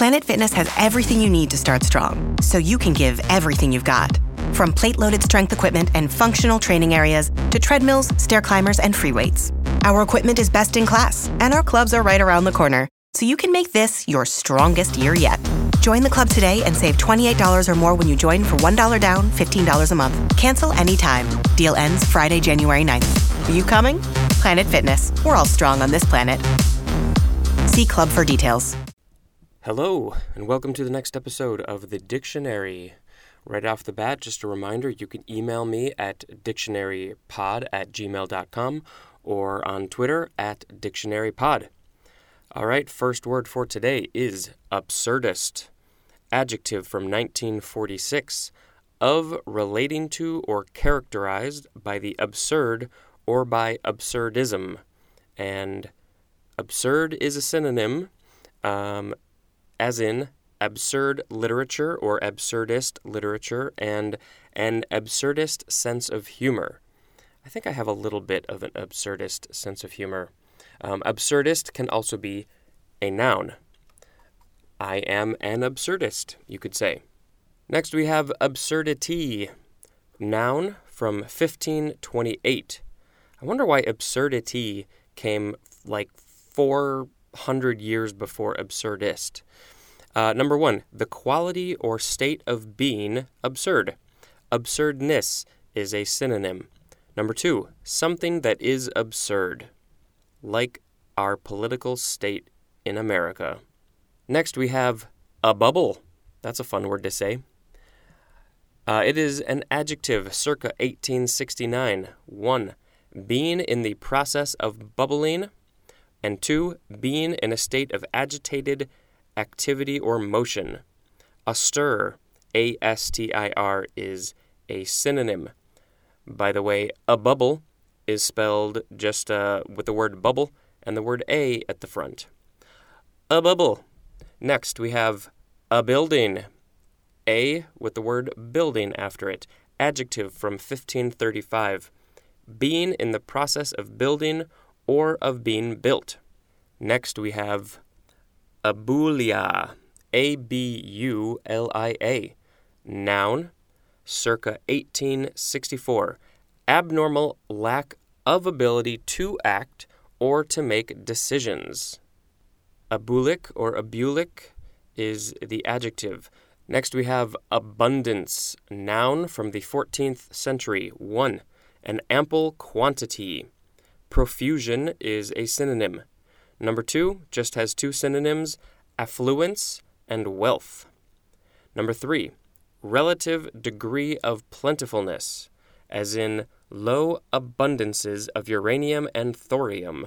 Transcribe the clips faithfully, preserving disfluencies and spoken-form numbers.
Planet Fitness has everything you need to start strong, so you can give everything you've got. From plate-loaded strength equipment and functional training areas to treadmills, stair climbers, and free weights. Our equipment is best in class, and our clubs are right around the corner, so you can make this your strongest year yet. Join the club today and save twenty-eight dollars or more when you join for one dollar down, fifteen dollars a month. Cancel anytime. Deal ends Friday, January ninth. Are you coming? Planet Fitness. We're all strong on this planet. See club for details. Hello, and welcome to the next episode of The Dictionary. Right off the bat, just a reminder, you can email me at dictionarypod at gmail dot com or on Twitter at dictionarypod. All right, first word for today is absurdist. Adjective from nineteen forty-six, of relating to or characterized by the absurd or by absurdism. And absurd is a synonym, um, as in absurd literature or absurdist literature and an absurdist sense of humor. I think I have a little bit of an absurdist sense of humor. Um, absurdist can also be a noun. I am an absurdist, you could say. Next we have absurdity, noun from fifteen twenty-eight. I wonder why absurdity came like four hundred years before absurdist. Uh, number one, the quality or state of being absurd. Absurdness is a synonym. Number two, something that is absurd, like our political state in America. Next, we have a bubble. That's a fun word to say. Uh, it is an adjective circa eighteen sixty-nine. One, being in the process of bubbling. And two, being in a state of agitated activity or motion. Astir, A S T I R, is a synonym. By the way, a bubble is spelled just uh, with the word bubble and the word A at the front. A bubble. Next, we have a building. A with the word building after it. Adjective from fifteen thirty-five. Being in the process of building or of being built. Next, we have abulia, A B U L I A, noun, circa eighteen sixty-four, abnormal lack of ability to act or to make decisions. Abulic or abulic is the adjective. Next we have abundance, noun from the fourteenth century. One, an ample quantity. Profusion is a synonym. Number two just has two synonyms, affluence and wealth. Number three, relative degree of plentifulness, as in low abundances of uranium and thorium.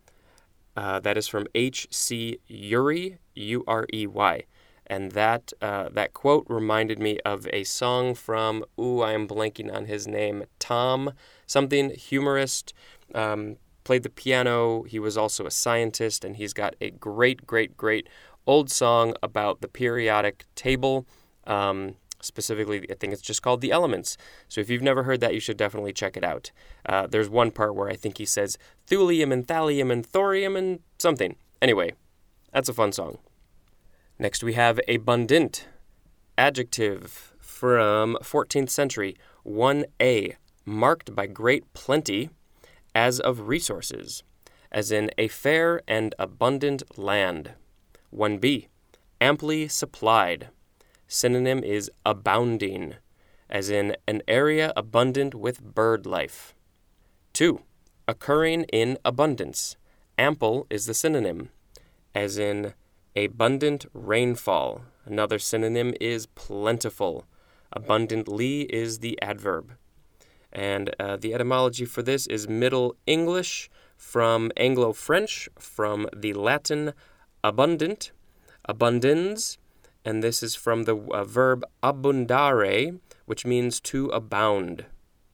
Uh, that is from H C Urey, U R E Y. And that uh, that quote reminded me of a song from, ooh, I am blanking on his name, Tom something, humorist, um, played the piano. He was also a scientist, and he's got a great, great, great old song about the periodic table. Um, specifically, I think it's just called The Elements. So if you've never heard that, you should definitely check it out. Uh, there's one part where I think he says thulium and thallium and thorium and something. Anyway, that's a fun song. Next we have abundant, adjective from fourteenth century. one A, marked by great plenty, as of resources, as in a fair and abundant land. one B, amply supplied. Synonym is abounding, as in an area abundant with bird life. two, occurring in abundance. Ample is the synonym, as in abundant rainfall. Another synonym is plentiful. Abundantly is the adverb. And uh, the etymology for this is Middle English from Anglo-French, from the Latin abundant, abundans, and this is from the uh, verb abundare, which means to abound.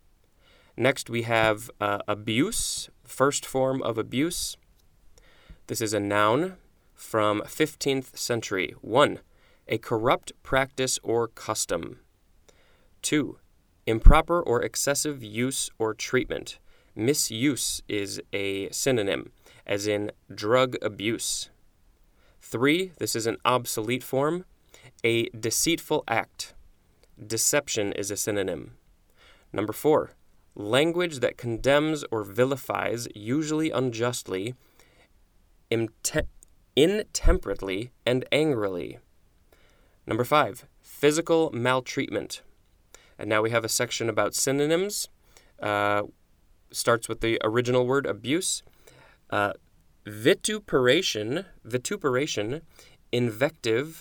Next we have uh, abuse, first form of abuse. This is a noun from fifteenth century. One, a corrupt practice or custom. Two, improper or excessive use or treatment. Misuse is a synonym, as in drug abuse. Three, this is an obsolete form, a deceitful act. Deception is a synonym. Number four, language that condemns or vilifies, usually unjustly, intem- intemperately, and angrily. Number five, physical maltreatment. And now we have a section about synonyms. Uh, starts with the original word, abuse. Uh, vituperation, vituperation, invective,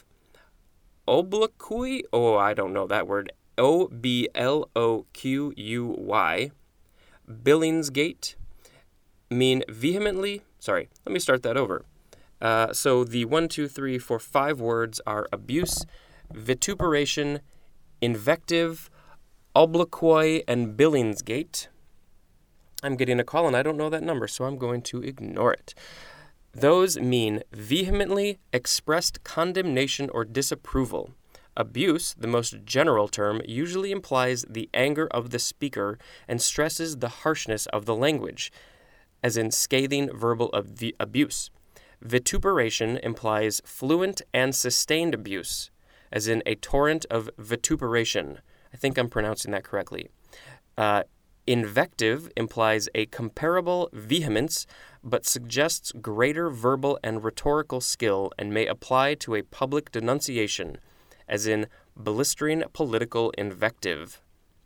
obloquy, oh, I don't know that word, O B L O Q U Y, Billingsgate, mean vehemently, sorry, let me start that over. Uh, so the one, two, three, four, five words are abuse, vituperation, invective, obloquy, and Billingsgate. I'm getting a call and I don't know that number, so I'm going to ignore it. Those mean vehemently expressed condemnation or disapproval. Abuse, the most general term, usually implies the anger of the speaker and stresses the harshness of the language, as in scathing verbal ab- abuse. Vituperation implies fluent and sustained abuse, as in a torrent of vituperation. I think I'm pronouncing that correctly. Uh, invective implies a comparable vehemence, but suggests greater verbal and rhetorical skill and may apply to a public denunciation, as in blistering political invective.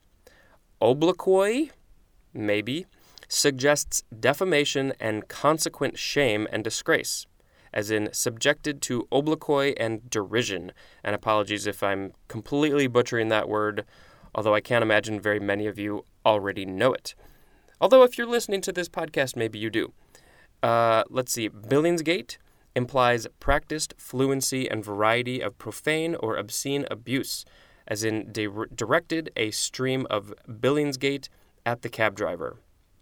Obloquy, maybe, suggests defamation and consequent shame and disgrace, as in subjected to obloquy and derision. And apologies if I'm completely butchering that word, although I can't imagine very many of you already know it. Although if you're listening to this podcast, maybe you do. Uh, let's see, Billingsgate implies practiced fluency and variety of profane or obscene abuse, as in di- directed a stream of Billingsgate at the cab driver.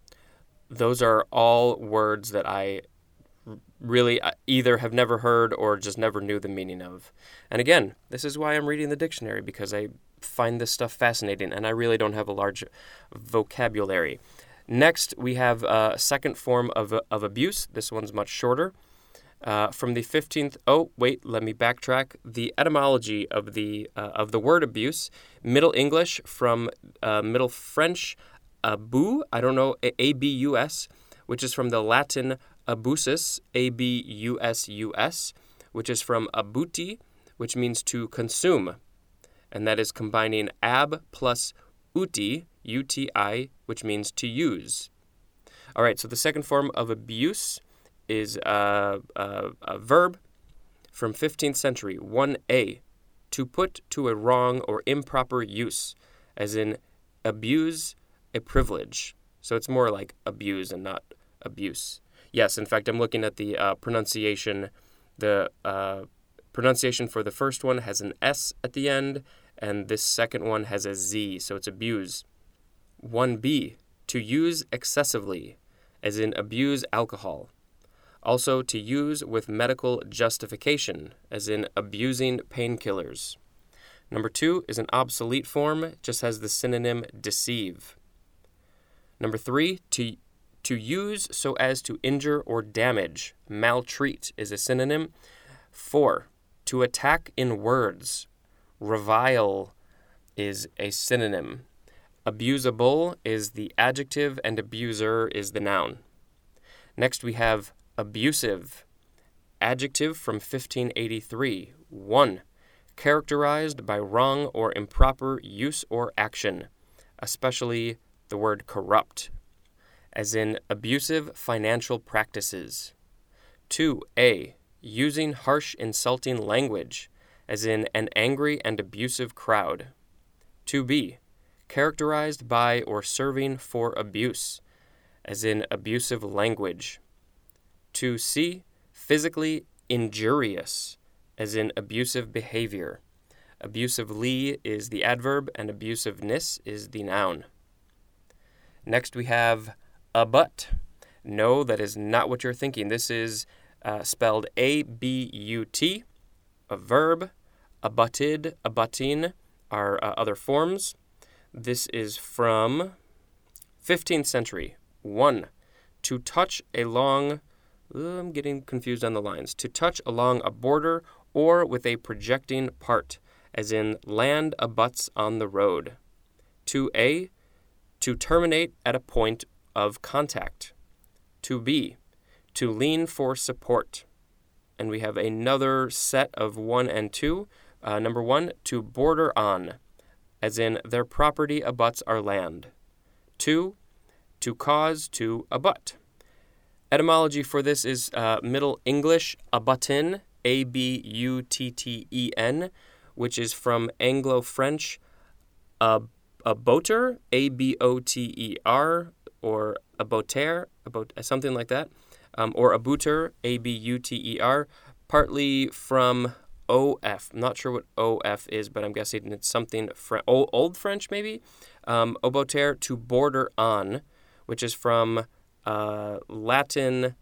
Those are all words that I really either have never heard or just never knew the meaning of. And again, this is why I'm reading the dictionary, because I find this stuff fascinating, and I really don't have a large vocabulary. Next, we have a second form of, of abuse. This one's much shorter. Uh, from the fifteenth, oh, wait, let me backtrack. The etymology of the uh, of the word abuse, Middle English from uh, Middle French, abu, I don't know, A B U S, which is from the Latin abusus, A B U S U S, which is from abuti, which means to consume. And that is combining ab plus uti, U T I, which means to use. All right, so the second form of abuse is uh, uh, a verb from fifteenth century, one A, to put to a wrong or improper use, as in abuse a privilege. So it's more like abuse and not abuse. Yes, in fact, I'm looking at the uh, pronunciation. The uh, pronunciation for the first one has an S at the end, and this second one has a Z, so it's abuse. one B, to use excessively, as in abuse alcohol. Also, to use with medical justification, as in abusing painkillers. Number two is an obsolete form, just has the synonym deceive. Number three, to to use so as to injure or damage, maltreat is a synonym. Four, to attack in words, revile is a synonym. Abusable is the adjective and abuser is the noun. Next we have abusive, adjective from fifteen eighty-three. One, characterized by wrong or improper use or action, especially the word corrupt, as in abusive financial practices. Two A, using harsh, insulting language, as in an angry and abusive crowd. Two B, characterized by or serving for abuse, as in abusive language. Two C, physically injurious, as in abusive behavior. Abusively is the adverb and abusiveness is the noun. Next we have abut. No, that is not what you're thinking. This is uh, spelled A B U T, a verb. Abutted, abutting are uh, other forms. This is from fifteenth century. One, to touch a long I'm getting confused on the lines. To touch along a border or with a projecting part, as in land abuts on the road. two A, to terminate at a point of contact. two B, to lean for support. And we have another set of one and two. Uh, number one, to border on, as in their property abuts our land. Two, to cause to abut. Etymology for this is uh, Middle English, abutten, A B U T T E N, which is from Anglo-French, uh, aboter, A B O T E R, or aboter, abot- something like that, um, or abuter, A B U T E R, partly from O F. I'm not sure what O F is, but I'm guessing it's something Fre- Old French, maybe? Um, oboter, to border on, which is from uh, Latin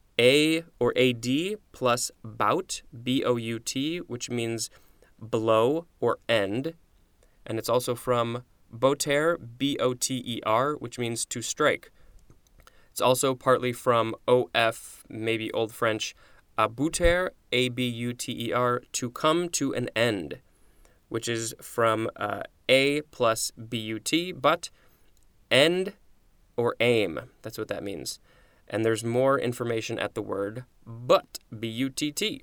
A or A D plus bout, B O U T, which means below or end. And it's also from boter, B O T E R, which means to strike. It's also partly from O F, maybe Old French, abuter, A B U T E R, to come to an end, which is from uh, A plus B U T, but end or aim. That's what that means. And there's more information at the word but, B U T T.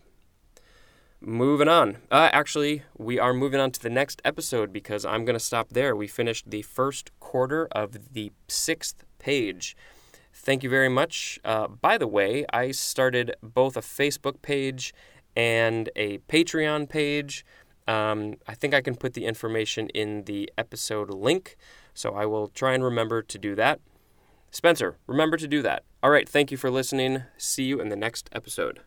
Moving on. Uh, actually, we are moving on to the next episode because I'm going to stop there. We finished the first quarter of the sixth page. Thank you very much. Uh, by the way, I started both a Facebook page and a Patreon page. Um, I think I can put the information in the episode link, so I will try and remember to do that. Spencer, remember to do that. All right, thank you for listening. See you in the next episode.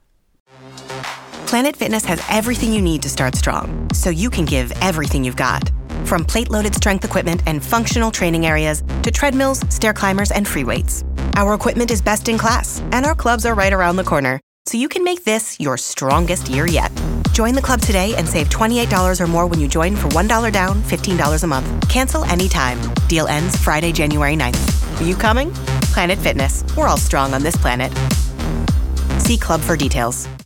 Planet Fitness has everything you need to start strong, so you can give everything you've got. From plate-loaded strength equipment and functional training areas to treadmills, stair climbers, and free weights. Our equipment is best in class, and our clubs are right around the corner, so you can make this your strongest year yet. Join the club today and save twenty-eight dollars or more when you join for one dollar down, fifteen dollars a month. Cancel anytime. Deal ends Friday, January ninth. Are you coming? Planet Fitness. We're all strong on this planet. See club for details.